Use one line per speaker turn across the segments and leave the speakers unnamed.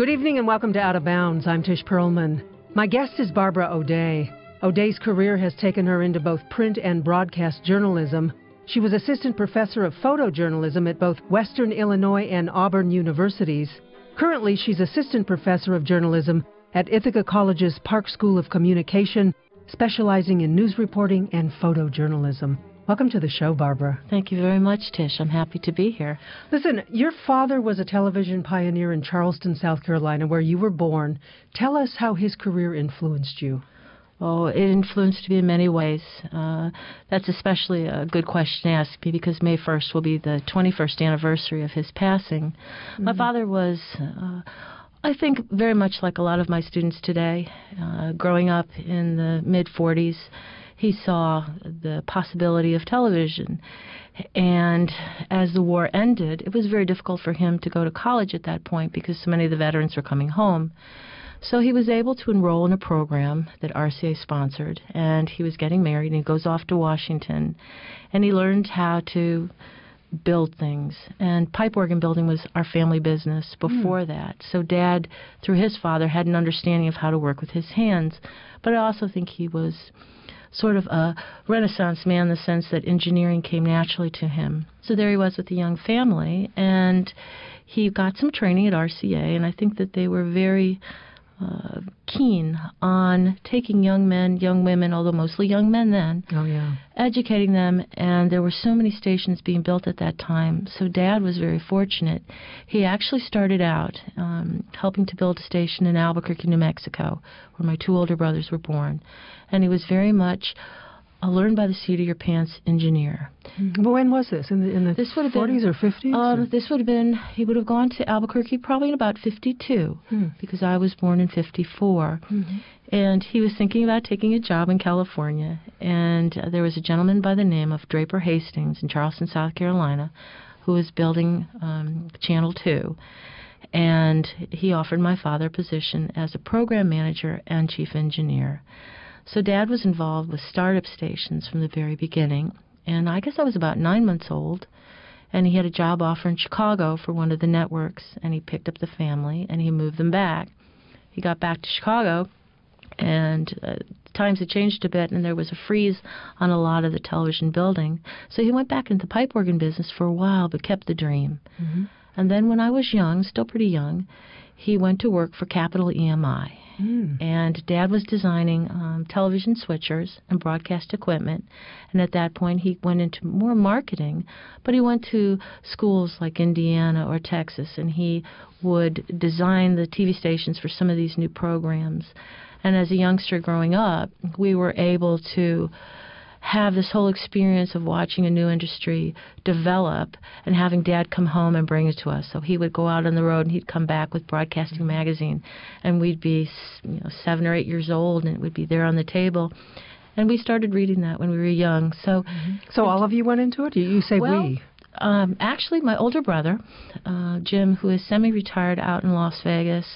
Good evening and welcome to Out of Bounds. I'm Tish Perlman. My guest is Barbara O'Day. O'Day's career has taken her into both print and broadcast journalism. She was assistant professor of photojournalism at both Western Illinois and Auburn universities. Currently, she's assistant professor of journalism at Ithaca College's Park School of Communication, specializing in news reporting and photojournalism. Welcome to the show, Barbara.
Thank you very much, Tish. I'm happy to be here.
Listen, your father was a television pioneer in Charleston, South Carolina, where you were born. Tell us how his career influenced you.
Oh, it influenced me in many ways. That's especially a good question to ask me because May 1st will be the 21st anniversary of his passing. Mm-hmm. My father was, I think, very much like a lot of my students today. Growing up in the mid-40s, he saw the possibility of television. And as the war ended, it was very difficult for him to go to college at that point because so many of the veterans were coming home. So he was able to enroll in a program that RCA sponsored, and he was getting married, and he goes off to Washington, and he learned how to build things. And pipe organ building was our family business before that. So Dad, through his father, had an understanding of how to work with his hands. But I also think he was sort of a Renaissance man in the sense that engineering came naturally to him. So there he was with a young family, and he got some training at RCA, and I think that they were very keen on taking young men, young women, although mostly young men then, educating them, and there were so many stations being built at that time. So Dad was very fortunate. He actually started out helping to build a station in Albuquerque, New Mexico, where my two older brothers were born, and he was very much a learn-by-the-seat-of-your-pants engineer.
But when was this? In the
this would have
40s or 50s?
This would have been, he would have gone to Albuquerque probably in about 52, because I was born in 54. And he was thinking about taking a job in California. And there was a gentleman by the name of Draper Hastings in Charleston, South Carolina, who was building Channel 2. And he offered my father a position as a program manager and chief engineer. So Dad was involved with startup stations from the very beginning, and I guess I was about 9 months old, and he had a job offer in Chicago for one of the networks, and he picked up the family, and he moved them back. He got back to Chicago, and times had changed a bit, and there was a freeze on a lot of the television building, so he went back into the pipe organ business for a while, but kept the dream. And then when I was young, still pretty young, he went to work for Capital EMI. And Dad was designing television switchers and broadcast equipment. And at that point, he went into more marketing. But he went to schools like Indiana or Texas, and he would design the TV stations for some of these new programs. And as a youngster growing up, we were able to have this whole experience of watching a new industry develop and having Dad come home and bring it to us. So he would go out on the road and he'd come back with Broadcasting Magazine, and we'd be 7 or 8 years old, and it would be there on the table. And we started reading that when we were young. So
all of you went into it? You say we?
Actually, my older brother, Jim, who is semi-retired out in Las Vegas,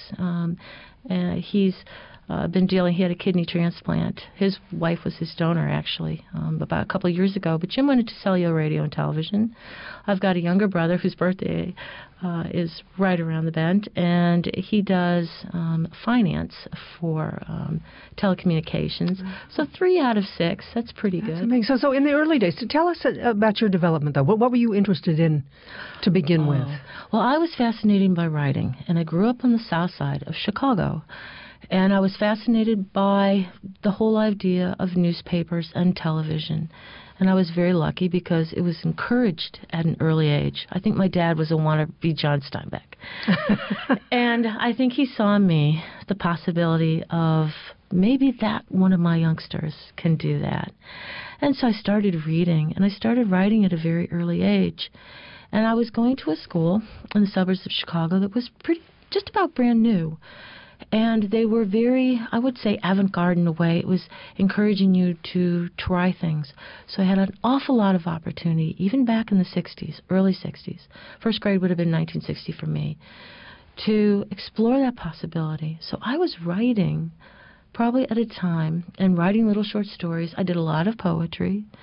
he's been dealing. He had a kidney transplant. His wife was his donor, actually, about a couple of years ago. But Jim went into cellular radio and television. I've got a younger brother whose birthday is right around the bend, and he does finance for telecommunications. So 3 out of 6, that's pretty good.
That's amazing. So in the early days, so tell us about your development, though. What were you interested in to begin with?
Well, I was fascinated by writing, and I grew up on the south side of Chicago. And I was fascinated by the whole idea of newspapers and television. And I was very lucky because it was encouraged at an early age. I think my dad was a wannabe John Steinbeck. And I think he saw in me the possibility of maybe that one of my youngsters can do that. And so I started reading, and I started writing at a very early age. And I was going to a school in the suburbs of Chicago that was just about brand new. And they were very, I would say, avant-garde in a way. It was encouraging you to try things. So I had an awful lot of opportunity, even back in the 60s, early 60s. First grade would have been 1960 for me, to explore that possibility. So I was writing probably at a time and writing little short stories. I did a lot of poetry.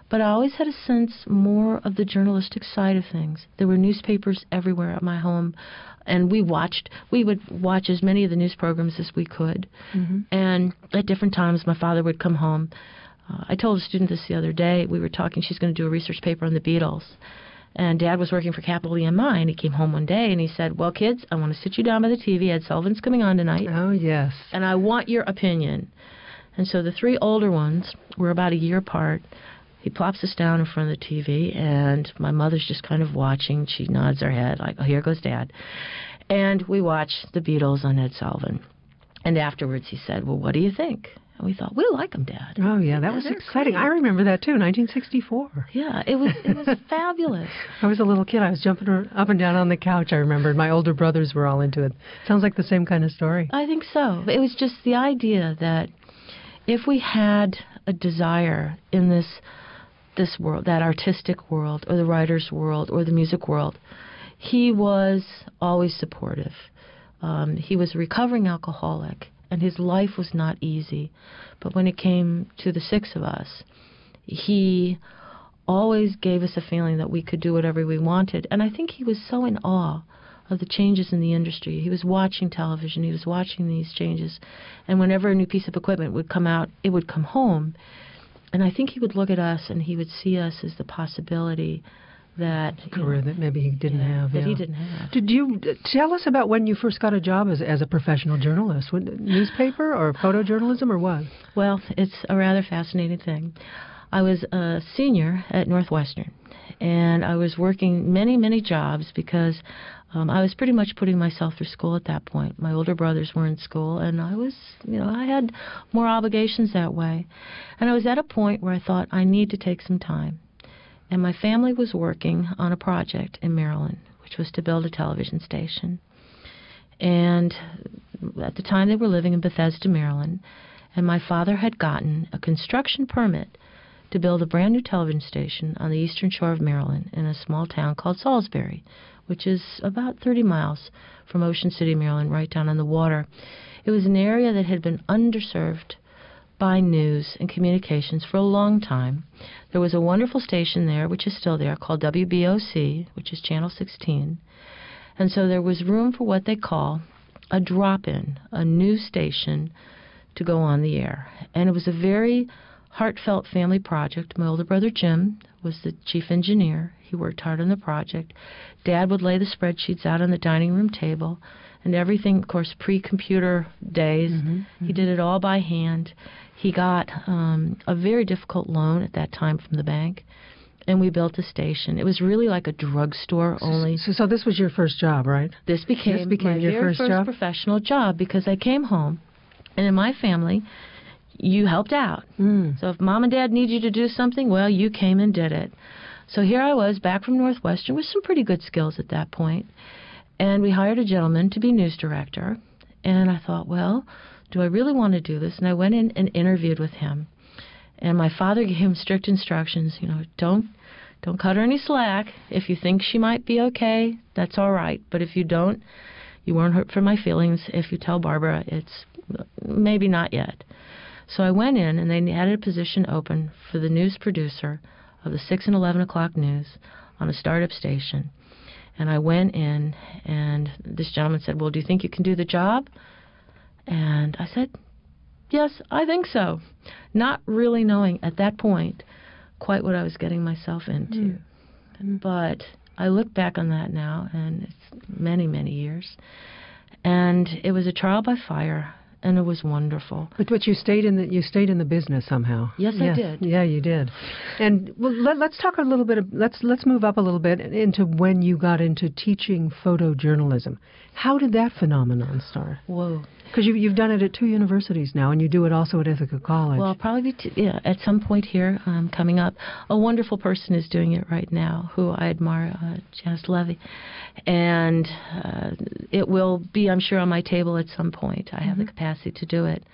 But I always had a sense more of the journalistic side of things. There were newspapers everywhere at my home, and we would watch as many of the news programs as we could. Mm-hmm. And at different times, my father would come home. I told a student this the other day. We were talking, she's going to do a research paper on the Beatles. And Dad was working for Capital EMI, and he came home one day, and he said, well, kids, I want to sit you down by the TV. Ed Sullivan's coming on tonight.
Oh, yes.
And I want your opinion. And so the three older ones were about a year apart. He plops us down in front of the TV, and my mother's just kind of watching. She nods her head like, oh, here goes Dad. And we watched the Beatles on Ed Sullivan. And afterwards he said, well, what do you think? And we thought, we like them, Dad.
Oh, yeah, that was exciting. Great. I remember that, too, 1964.
Yeah, it was fabulous.
I was a little kid. I was jumping up and down on the couch, I remember. My older brothers were all into it. Sounds like the same kind of story.
I think so. It was just the idea that if we had a desire in this world, that artistic world, or the writer's world, or the music world, he was always supportive. He was a recovering alcoholic, and his life was not easy. But when it came to the six of us, he always gave us a feeling that we could do whatever we wanted. And I think he was so in awe of the changes in the industry. He was watching television. He was watching these changes. And whenever a new piece of equipment would come out, it would come home. And I think he would look at us and he would see us as the possibility that
career that maybe he didn't have.
That he didn't have.
Did you tell us about when you first got a job as a professional journalist? Newspaper or photojournalism or what?
Well, it's a rather fascinating thing. I was a senior at Northwestern, and I was working many jobs because I was pretty much putting myself through school at that point. My older brothers were in school, and I had more obligations that way. And I was at a point where I thought, I need to take some time. And my family was working on a project in Maryland, which was to build a television station. And at the time they were living in Bethesda, Maryland, and my father had gotten a construction permit to build a brand new television station on the eastern shore of Maryland in a small town called Salisbury, which is about 30 miles from Ocean City, Maryland, right down on the water. It was an area that had been underserved by news and communications for a long time. There was a wonderful station there, which is still there, called WBOC, which is Channel 16. And so there was room for what they call a drop-in, a new station to go on the air. And it was a very heartfelt family project. My older brother Jim was the chief engineer. He worked hard on the project. Dad would lay the spreadsheets out on the dining room table, and everything, of course, pre-computer days. He did it all by hand. He got a very difficult loan at that time from the bank, and we built a station. It was really like a drugstore only. So
this was your first job, right?
This became my
your
very first professional job, because I came home, and in my family, you helped out. So if Mom and Dad need you to do something, well, you came and did it. So here I was, back from Northwestern, with some pretty good skills at that point. And we hired a gentleman to be news director. And I thought, well, do I really want to do this? And I went in and interviewed with him. And my father gave him strict instructions, don't cut her any slack. If you think she might be okay, that's all right. But if you don't, you won't hurt for my feelings. If you tell Barbara, it's maybe not yet. So I went in, and they had a position open for the news producer of the 6 and 11 o'clock news on a startup station. And I went in, and this gentleman said, well, do you think you can do the job? And I said, yes, I think so. Not really knowing at that point quite what I was getting myself into. But I look back on that now, and it's many years. And it was a trial by fire. And it was wonderful.
But you stayed in the business somehow.
Yes, I did.
Yeah, you did. And let's talk a little bit. Let's move up a little bit into when you got into teaching photojournalism. How did that phenomenon start?
Whoa.
Because you've done it at 2 universities now, and you do it also at Ithaca College.
Well, probably at some point here coming up. A wonderful person is doing it right now, who I admire, Janice Levy. And it will be, I'm sure, on my table at some point. I have the capacity to do it.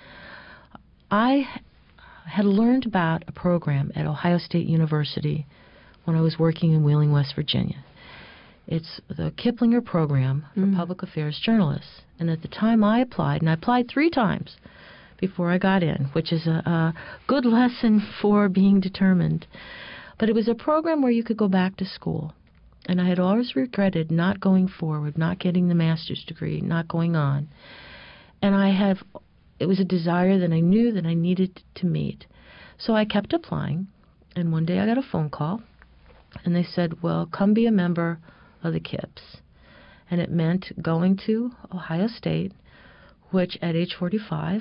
I had learned about a program at Ohio State University when I was working in Wheeling, West Virginia. It's the Kiplinger Program for Public Affairs Journalists. And at the time I applied, and I applied 3 times before I got in, which is a good lesson for being determined. But it was a program where you could go back to school. And I had always regretted not going forward, not getting the master's degree, not going on. And it was a desire that I knew that I needed to meet. So I kept applying. And one day I got a phone call. And they said, well, come be a member of the KIPS. And it meant going to Ohio State, which at age 45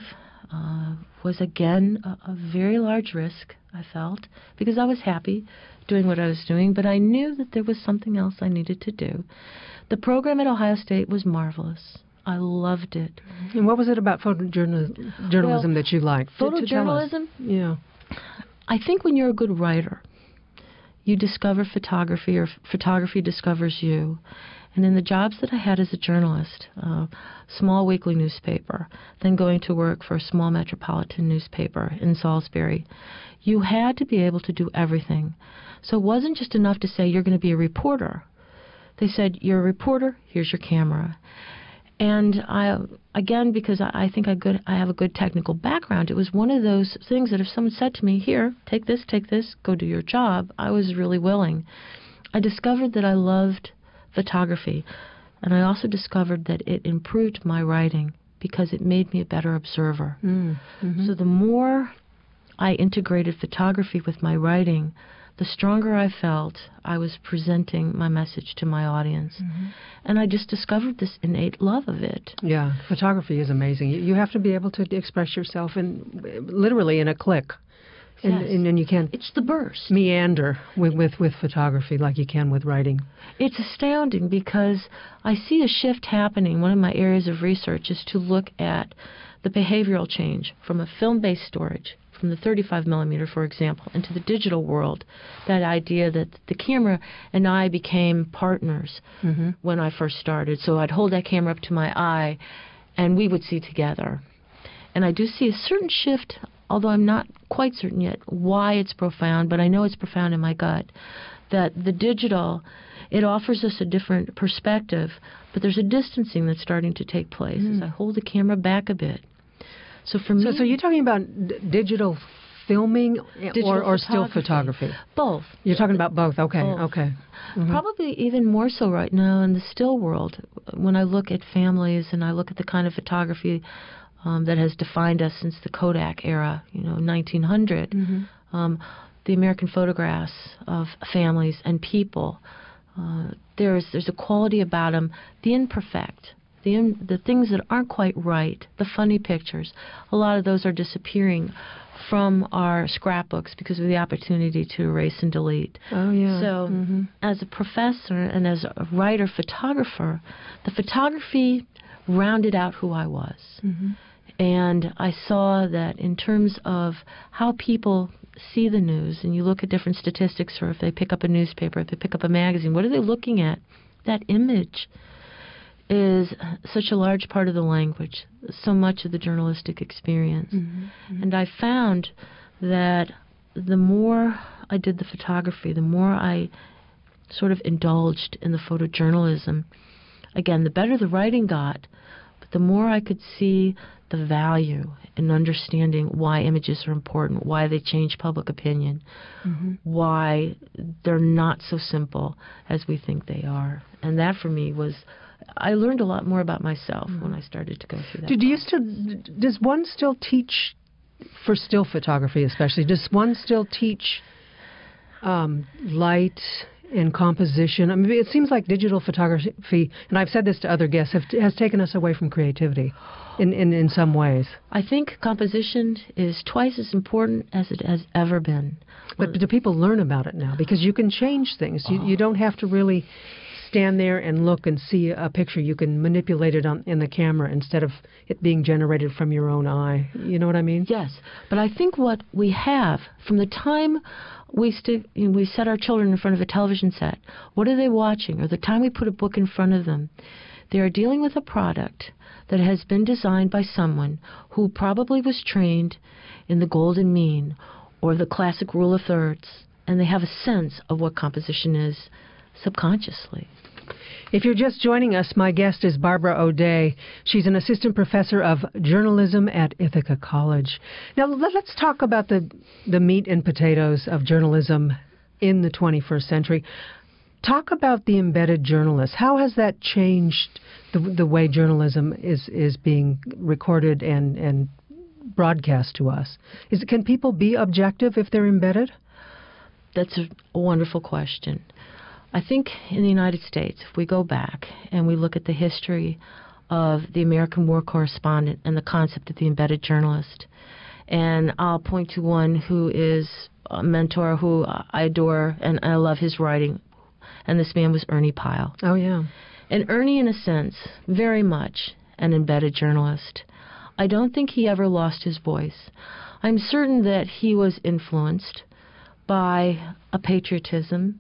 was again a very large risk, I felt, because I was happy doing what I was doing, but I knew that there was something else I needed to do. The program at Ohio State was marvelous. I loved it.
And what was it about photojournalism that you liked?
Photojournalism?
Yeah.
I think when you're a good writer, you discover photography, or photography discovers you. And in the jobs that I had as a journalist, small weekly newspaper, then going to work for a small metropolitan newspaper in Salisbury, you had to be able to do everything. So it wasn't just enough to say you're going to be a reporter. They said, you're a reporter, here's your camera. And because I think I have a good technical background, it was one of those things that if someone said to me, here, take this, go do your job, I was really willing. I discovered that I loved photography, and I also discovered that it improved my writing because it made me a better observer. Mm-hmm. So the more I integrated photography with my writing, the stronger I felt I was presenting my message to my audience. Mm-hmm. And I just discovered this innate love of it.
Yeah, photography is amazing. You have to be able to express yourself literally in a click.
Yes.
And you can't
it's the burst.
Meander with photography like you can with writing.
It's astounding because I see a shift happening. One of my areas of research is to look at the behavioral change from a film-based storage, from the 35 millimeter, for example, into the digital world. That idea that the camera and I became partners when I first started. So I'd hold that camera up to my eye and we would see together. And I do see a certain shift, although I'm not quite certain yet why it's profound, but I know it's profound in my gut, that the digital, it offers us a different perspective, but there's a distancing that's starting to take place as I hold the camera back a bit. So for me...
So you're talking about digital filming or still photography?
Both.
You're talking about both. Okay,
both.
Okay. Mm-hmm.
Probably even more so right now in the still world. When I look at families and I look at the kind of photography that has defined us since the Kodak era, 1900, the American photographs of families and people, there's a quality about them, the imperfect, the things that aren't quite right, the funny pictures. A lot of those are disappearing from our scrapbooks because of the opportunity to erase and delete.
Oh, yeah.
So as a professor and as a writer, photographer, the photography rounded out who I was. And I saw that in terms of how people see the news, and you look at different statistics, or if they pick up a newspaper, if they pick up a magazine, what are they looking at? That image is such a large part of the language, so much of the journalistic experience. And I found that the more I did the photography, the more I sort of indulged in the photojournalism. Again, the better the writing got, but the more I could see the value in understanding why images are important, why they change public opinion, why they're not so simple as we think they are. And that for me was, I learned a lot more about myself when I started to go through that.
Does one still teach for still photography especially? Does one still teach light and composition? I mean, it seems like digital photography, and I've said this to other guests, has taken us away from creativity in some ways.
I think composition is twice as important as it has ever been.
But do people learn about it now? Because you can change things. You don't have to really stand there and look and see a picture. You can manipulate it in the camera instead of it being generated from your own eye. You know what I mean?
Yes. But I think what we have, from the time we set our children in front of a television set, what are they watching? Or the time we put a book in front of them, they are dealing with a product that has been designed by someone who probably was trained in the golden mean or the classic rule of thirds, and they have a sense of what composition is subconsciously.
If you're just joining us, my guest is Barbara O'Day. She's an assistant professor of journalism at Ithaca College. Now, let's talk about the meat and potatoes of journalism in the 21st century. Talk about the embedded journalist. How has that changed the way journalism is being recorded and broadcast to us? Can people be objective if they're embedded?
That's a wonderful question. I think in the United States, if we go back and we look at the history of the American war correspondent and the concept of the embedded journalist, and I'll point to one who is a mentor who I adore and I love his writing, and this man was Ernie Pyle.
Oh, yeah.
And Ernie, in a sense, very much an embedded journalist. I don't think he ever lost his voice. I'm certain that he was influenced by a patriotism,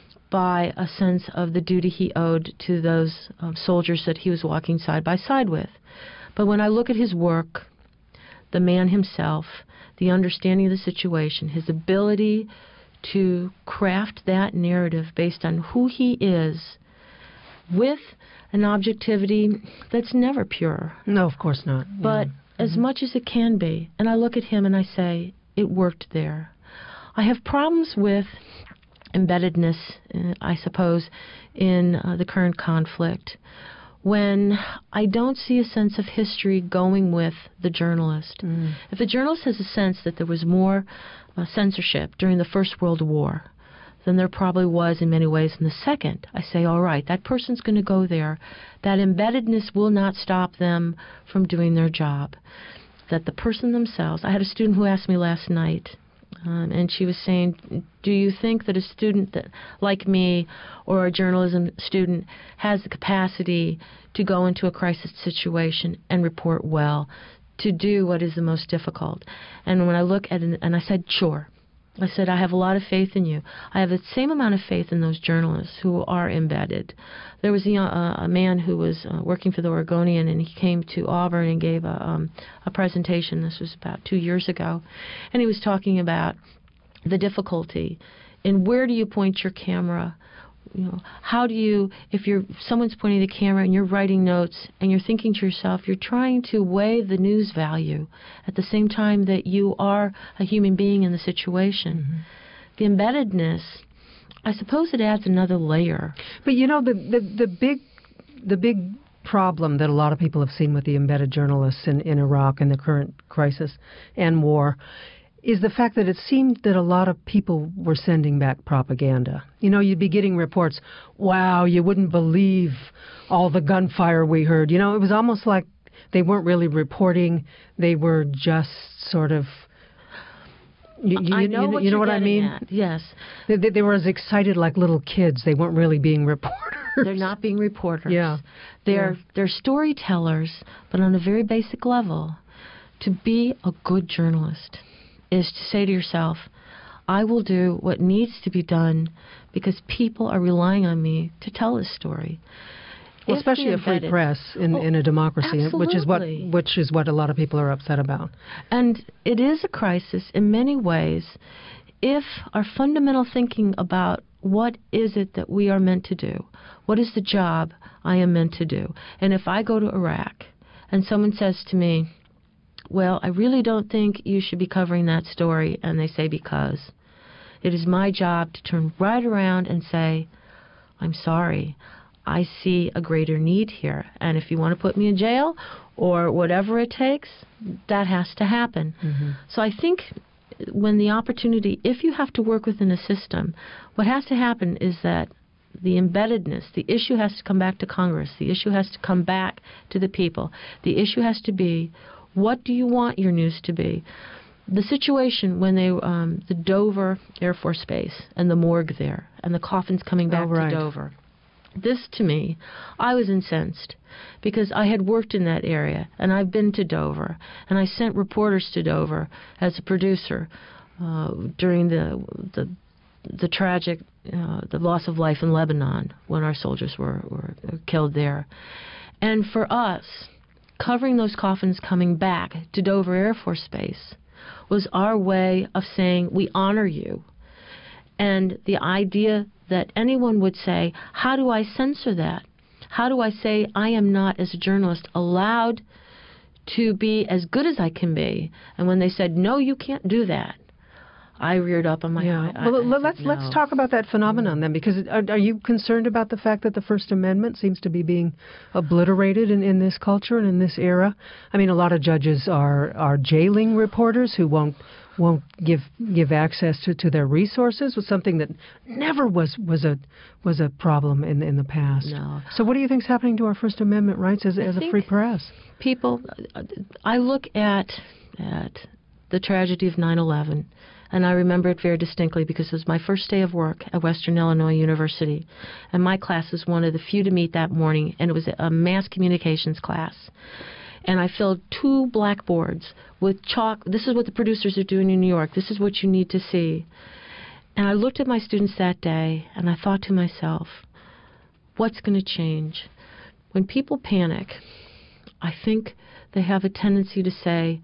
by a sense of the duty he owed to those soldiers that he was walking side by side with. But when I look at his work, the man himself, the understanding of the situation, his ability to craft that narrative based on who he is with an objectivity that's never pure.
No, of course not.
But as much as it can be. And I look at him and I say, it worked there. I have problems with embeddedness, I suppose, in the current conflict when I don't see a sense of history going with the journalist. If the journalist has a sense that there was more censorship during the First World War than there probably was in many ways in the Second, I say, all right, that person's going to go there. That embeddedness will not stop them from doing their job. That the person themselves, I had a student who asked me last night, and she was saying, do you think that a student that, like me or a journalism student has the capacity to go into a crisis situation and report well, to do what is the most difficult? And when I look at it, and I said, sure. I said, I have a lot of faith in you. I have the same amount of faith in those journalists who are embedded. There was a man who was working for the Oregonian, and he came to Auburn and gave a presentation. This was about 2 years ago. And he was talking about the difficulty in where do you point your camera. You know, how do you, if someone's pointing the camera and you're writing notes and you're thinking to yourself, you're trying to weigh the news value at the same time that you are a human being in the situation. The embeddedness, I suppose it adds another layer.
But you know, the big problem that a lot of people have seen with the embedded journalists in Iraq and the current crisis and war is the fact that it seemed that a lot of people were sending back propaganda. You know, you'd be getting reports, wow, you wouldn't believe all the gunfire we heard. You know, it was almost like they weren't really reporting. They were just sort of, you know what I mean?
At. Yes.
They were as excited like little kids. They weren't really being reporters.
They're not being reporters.
Yeah.
They're storytellers, but on a very basic level. To be a good journalist is to say to yourself, I will do what needs to be done because people are relying on me to tell this story.
Well, especially a free press in a democracy, which is what a lot of people are upset about.
And it is a crisis in many ways if our fundamental thinking about what is it that we are meant to do, what is the job I am meant to do. And if I go to Iraq and someone says to me, well, I really don't think you should be covering that story, and they say because, it is my job to turn right around and say, I'm sorry, I see a greater need here, and if you want to put me in jail or whatever it takes, that has to happen. So I think when the opportunity, if you have to work within a system, what has to happen is that the embeddedness, the issue has to come back to Congress, the issue has to come back to the people, the issue has to be, what do you want your news to be? The situation when the Dover Air Force Base and the morgue there and the coffins coming back to Dover. This, to me, I was incensed because I had worked in that area and I've been to Dover and I sent reporters to Dover as a producer during the tragic, the loss of life in Lebanon when our soldiers were killed there. And for us, covering those coffins coming back to Dover Air Force Base was our way of saying, we honor you. And the idea that anyone would say, how do I censor that? How do I say I am not, as a journalist, allowed to be as good as I can be? And when they said, no, you can't do that, I reared up on my eye.
Let's talk about that phenomenon then, because are you concerned about the fact that the First Amendment seems to be being obliterated in this culture and in this era? I mean, a lot of judges are jailing reporters who won't give access to their resources, was something that never was a problem in the past.
No.
So what do you think is happening to our First Amendment rights as a free press?
I look at the tragedy of 9/11, and I remember it very distinctly because it was my first day of work at Western Illinois University, and my class was one of the few to meet that morning, and it was a mass communications class. And I filled 2 blackboards with chalk. This is what the producers are doing in New York. This is what you need to see. And I looked at my students that day, and I thought to myself, what's going to change? When people panic, I think they have a tendency to say,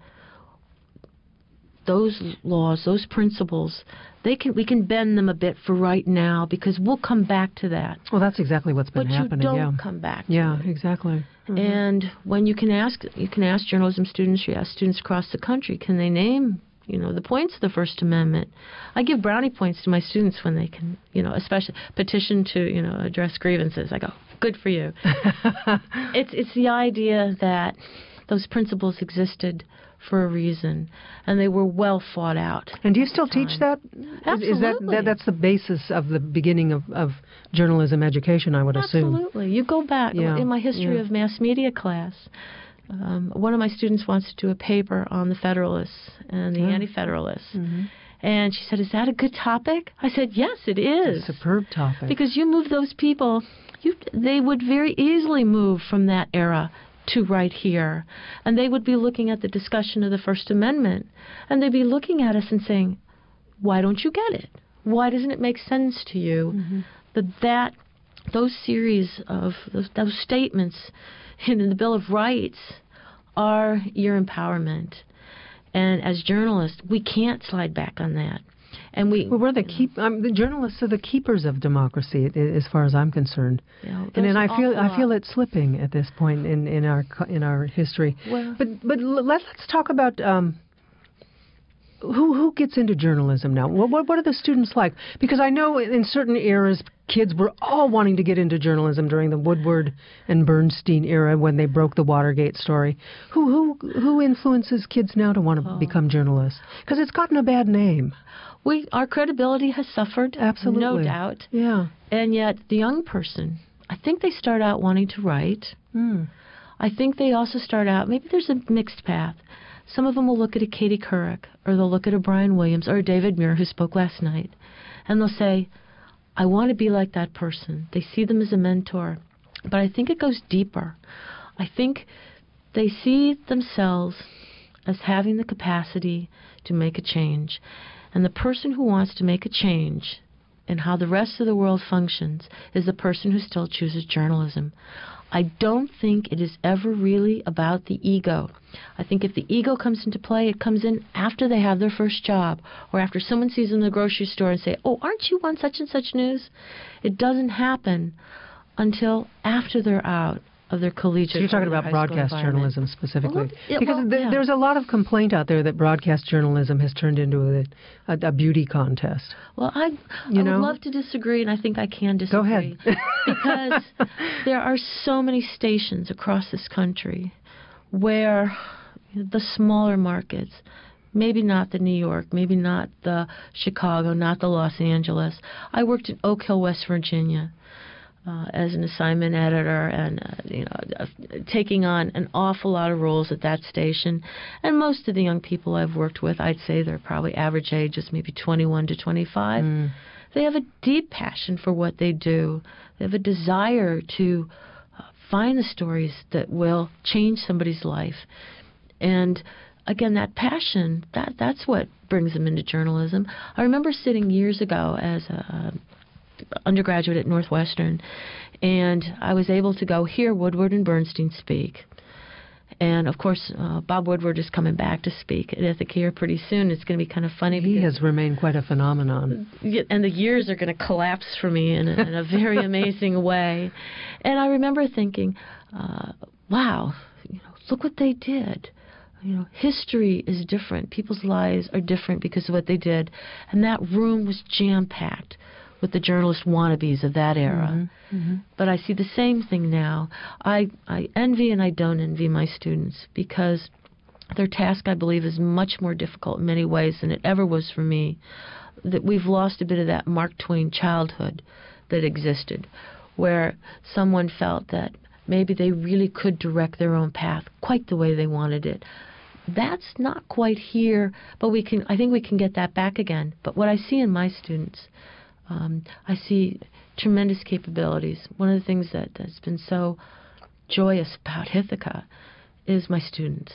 those laws, those principles, we can bend them a bit for right now because we'll come back to that.
Well, that's exactly what's been happening.
But you don't come back to it.
Exactly. Mm-hmm.
And when you can ask journalism students, you ask students across the country, can they name, the points of the First Amendment? I give brownie points to my students when they can, especially petition to, address grievances. I go, good for you. It's the idea that those principles existed for a reason, and they were well thought out.
And do you still teach that?
Absolutely.
That's the basis of the beginning of journalism education, I would assume.
Absolutely. You go back in my history of mass media class. One of my students wants to do a paper on the Federalists and the Anti-Federalists. Mm-hmm. And she said, is that a good topic? I said, yes, it is.
It's a superb topic.
Because you move those people, they would very easily move from that era to right here. And they would be looking at the discussion of the First Amendment, and they'd be looking at us and saying, why don't you get it? Why doesn't it make sense to you that those series of those statements in the Bill of Rights are your empowerment? And as journalists, we can't slide back on that. And we're
the journalists are the keepers of democracy, as far as I'm concerned. And I feel it slipping at this point in our history. Well, but let's talk about who gets into journalism now. What are the students like? Because I know in certain eras, kids were all wanting to get into journalism during the Woodward and Bernstein era when they broke the Watergate story. Who influences kids now to want to become journalists? Because it's gotten a bad name.
Our credibility has suffered,
absolutely,
no doubt.
Yeah.
And yet the young person, I think they start out wanting to write. I think they also start out, maybe there's a mixed path. Some of them will look at a Katie Couric, or they'll look at a Brian Williams, or a David Muir, who spoke last night, and they'll say, I want to be like that person. They see them as a mentor. But I think it goes deeper. I think they see themselves as having the capacity to make a change. And the person who wants to make a change in how the rest of the world functions is the person who still chooses journalism. I don't think it is ever really about the ego. I think if the ego comes into play, it comes in after they have their first job, or after someone sees them in the grocery store and say, oh, aren't you on such and such news? It doesn't happen until after they're out of their collegiate. So
you're talking about broadcast journalism specifically, because there's a lot of complaint out there that broadcast journalism has turned into a beauty contest.
Well, I would love to disagree, and I think I can disagree.
Go ahead.
Because there are so many stations across this country where the smaller markets, maybe not the New York, maybe not the Chicago, not the Los Angeles. I worked in Oak Hill, West Virginia, as an assignment editor, and taking on an awful lot of roles at that station. And most of the young people I've worked with, I'd say they're probably average age is maybe 21 to 25. They have a deep passion for what they do. They have a desire to find the stories that will change somebody's life. And again, that passion, that's what brings them into journalism. I remember sitting years ago as a undergraduate at Northwestern, and I was able to go hear Woodward and Bernstein speak. And, of course, Bob Woodward is coming back to speak at Ithaca here pretty soon. It's going to be kind of funny.
He has remained quite a phenomenon.
And the years are going to collapse for me in a very amazing way. And I remember thinking, wow, look what they did. history is different. People's lives are different because of what they did. And that room was jam-packed with the journalist wannabes of that era. But I see the same thing now. I envy and I don't envy my students because their task, I believe, is much more difficult in many ways than it ever was for me. That we've lost a bit of that Mark Twain childhood that existed, where someone felt that maybe they really could direct their own path quite the way they wanted it. That's not quite here, but I think we can get that back again. But what I see in my students, I see tremendous capabilities. One of the things that's been so joyous about Ithaca is my students.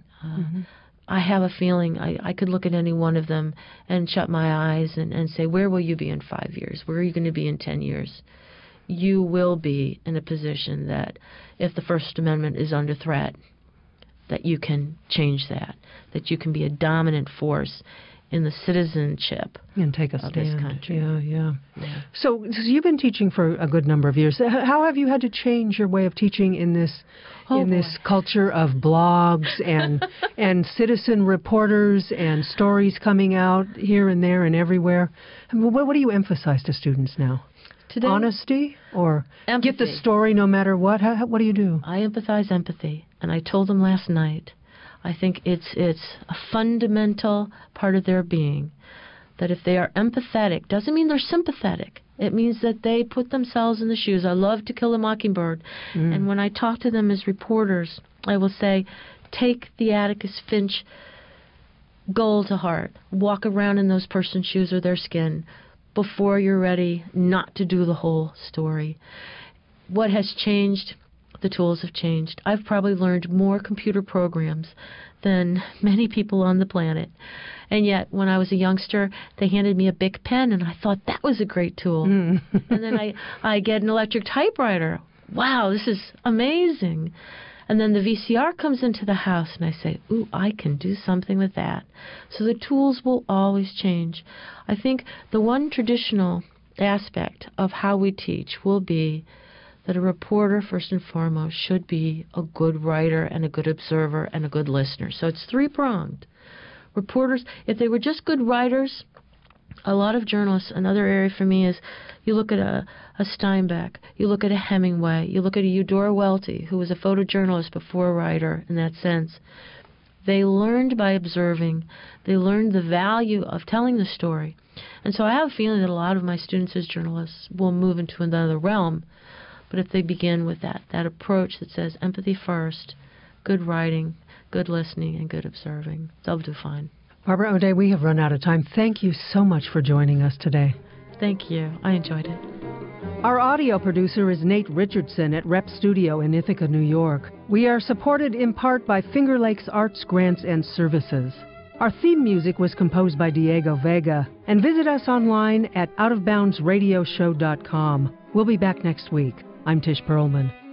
I have a feeling I could look at any one of them and shut my eyes and say, where will you be in 5 years? Where are you going to be in 10 years? You will be in a position that if the First Amendment is under threat, that you can change that you can be a dominant force in the citizenship
and take a
of
stand.
This country.
Yeah. So you've been teaching for a good number of years. How have you had to change your way of teaching in this this culture of blogs and citizen reporters and stories coming out here and there and everywhere? What do you emphasize to students now?
Today,
honesty or
empathy.
Get the story no matter what? What do you do?
I emphasize empathy, and I told them last night. I think it's a fundamental part of their being that if they are empathetic, doesn't mean they're sympathetic. It means that they put themselves in the shoes. I love To Kill a Mockingbird, and when I talk to them as reporters, I will say, take the Atticus Finch goal to heart. Walk around in those person's shoes or their skin before you're ready not to do the whole story. What has changed? The tools have changed. I've probably learned more computer programs than many people on the planet. And yet, when I was a youngster, they handed me a Bic pen, and I thought that was a great tool. And then I get an electric typewriter. Wow, this is amazing. And then the VCR comes into the house, and I say, ooh, I can do something with that. So the tools will always change. I think the one traditional aspect of how we teach will be that a reporter, first and foremost, should be a good writer and a good observer and a good listener. So it's three-pronged. Reporters, if they were just good writers, a lot of journalists, another area for me is you look at a Steinbeck, you look at a Hemingway, you look at a Eudora Welty, who was a photojournalist before a writer in that sense. They learned by observing. They learned the value of telling the story. And so I have a feeling that a lot of my students as journalists will move into another realm. But if they begin with that approach that says empathy first, good writing, good listening, and good observing, they'll do fine.
Barbara O'Day, we have run out of time. Thank you so much for joining us today.
Thank you. I enjoyed it.
Our audio producer is Nate Richardson at Rep Studio in Ithaca, New York. We are supported in part by Finger Lakes Arts Grants and Services. Our theme music was composed by Diego Vega. And visit us online at outofboundsradioshow.com. We'll be back next week. I'm Tish Perlman.